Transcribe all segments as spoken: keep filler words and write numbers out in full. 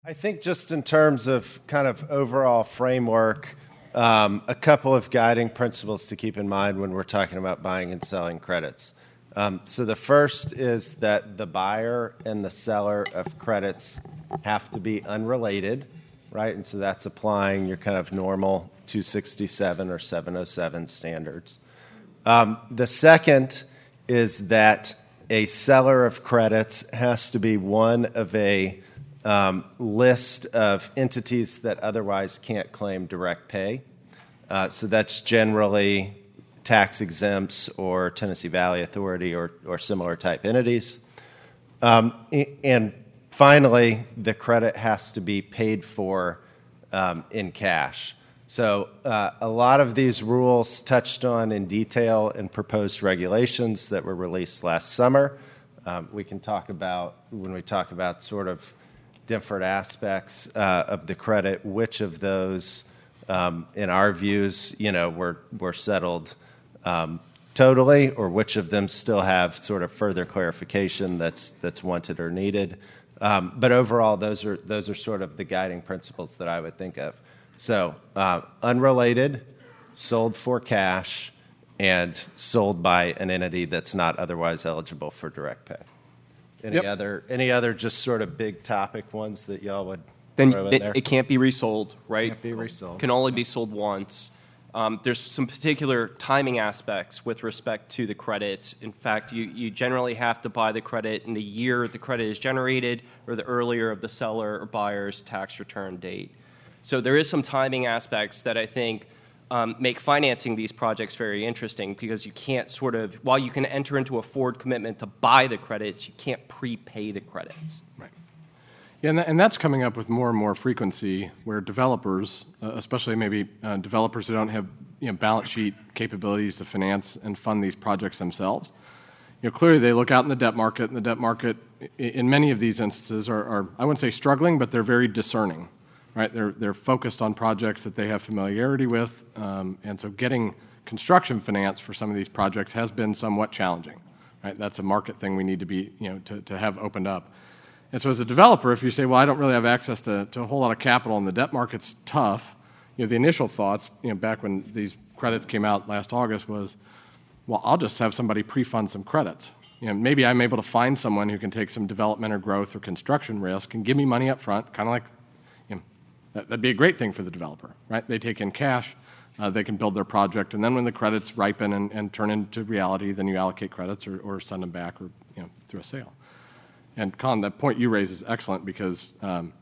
I think just in terms of kind of overall framework, um, a couple of guiding principles to keep in mind when we're talking about buying and selling credits. Um, so the first is that the buyer and the seller of credits have to be unrelated, right? And so that's applying your kind of normal two sixty-seven or seven oh seven standards. Um, the second is that a seller of credits has to be one of a um, list of entities that otherwise can't claim direct pay. Uh, so that's generally tax exempts or Tennessee Valley Authority or, or similar type entities. Um, and finally, the credit has to be paid for um, in cash. So uh, a lot of these rules touched on in detail in proposed regulations that were released last summer. Um, we can talk about, when we talk about sort of different aspects uh, of the credit, which of those, um, in our views, you know, were, were settled um, totally, or which of them still have sort of further clarification that's, that's wanted or needed. Um, but overall, those are, those are sort of the guiding principles that I would think of. So uh, unrelated, sold for cash, and sold by an entity that's not otherwise eligible for direct pay. Any yep. other any other just sort of big topic ones that y'all would then throw in it, there? It can't be resold, right? Can't be resold. Can only be sold once. Um, there's some particular timing aspects with respect to the credits. In fact, you, you generally have to buy the credit in the year the credit is generated or the earlier of the seller or buyer's tax return date. So there is some timing aspects that I think um, make financing these projects very interesting, because you can't sort of, while you can enter into a forward commitment to buy the credits, you can't prepay the credits. Right. Yeah, and, that, and that's coming up with more and more frequency, where developers, uh, especially maybe uh, developers who don't have you know, balance sheet capabilities to finance and fund these projects themselves, you know, clearly they look out in the debt market, and the debt market in many of these instances are, are I wouldn't say struggling, but they're very discerning. Right, they're they're focused on projects that they have familiarity with, um, and so getting construction finance for some of these projects has been somewhat challenging. Right, that's a market thing we need to be you know to, to have opened up. And so as a developer, if you say, well, I don't really have access to, to a whole lot of capital, and the debt market's tough, you know, the initial thoughts, you know, back when these credits came out last August was, well, I'll just have somebody pre-fund some credits. You know, maybe I'm able to find someone who can take some development or growth or construction risk and give me money up front, kind of like. That'd be a great thing for the developer, right? They take in cash, uh, they can build their project, and then when the credits ripen and, and turn into reality, then you allocate credits or, or send them back or you know through a sale. And Colin, that point you raise is excellent, because um,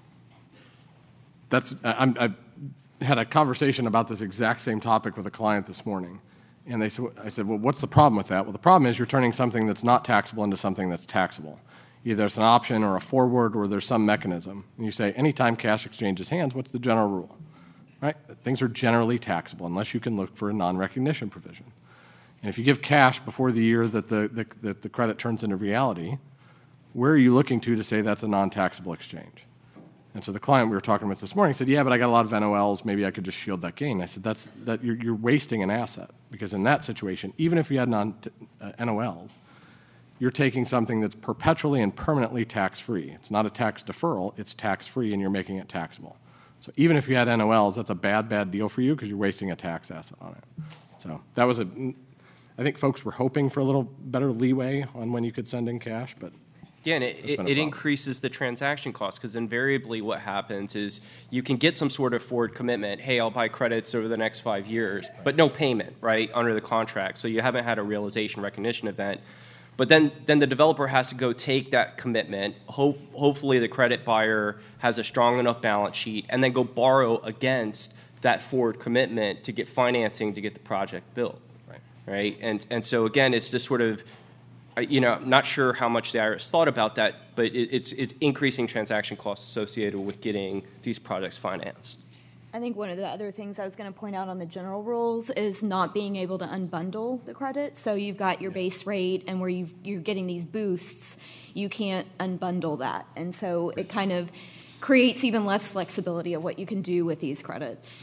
that's I'm, I've had a conversation about this exact same topic with a client this morning, and they said, I said, well, what's the problem with that? Well, the problem is you're turning something that's not taxable into something that's taxable. Either it's an option or a forward, or there's some mechanism. And you say, anytime cash exchanges hands, what's the general rule? Right? Things are generally taxable unless you can look for a non-recognition provision. And if you give cash before the year that the, the, that the credit turns into reality, where are you looking to to say that's a non-taxable exchange? And so the client we were talking with this morning said, yeah, but I got a lot of N O Ls. Maybe I could just shield that gain. I said, that's, that you're, you're wasting an asset, because in that situation, even if you had non, uh, N O Ls, you're taking something that's perpetually and permanently tax-free. It's not a tax deferral, it's tax-free, and you're making it taxable. So even if you had N O Ls, that's a bad, bad deal for you, because you're wasting a tax asset on it. So that was a, I think folks were hoping for a little better leeway on when you could send in cash, but yeah, and it, it, it increases the transaction cost, because invariably what happens is you can get some sort of forward commitment, hey, I'll buy credits over the next five years, right, but no payment, right, under the contract. So you haven't had a realization recognition event. But then, then the developer has to go take that commitment. Hope, hopefully the credit buyer has a strong enough balance sheet, and then go borrow against that forward commitment to get financing to get the project built. Right. Right? And and so again, it's this sort of, you know, I'm not sure how much the I R S thought about that, but it, it's it's increasing transaction costs associated with getting these projects financed. I think one of the other things I was going to point out on the general rules is not being able to unbundle the credits. So you've got your base rate, and where you've, you're getting these boosts, you can't unbundle that. And so it kind of creates even less flexibility of what you can do with these credits.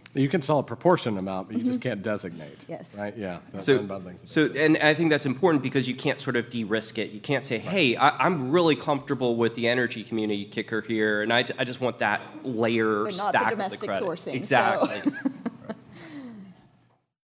You can sell a proportionate amount, but you Mm-hmm. just can't designate. Yes. Right? Yeah. That So, unbundling is a so, big deal. and I think that's important because you can't sort of de-risk it. You can't say, "Hey, I, I'm really comfortable with the energy community kicker here, and I, I just want that layer But not the stack domestic of the credit." sourcing, so- Exactly.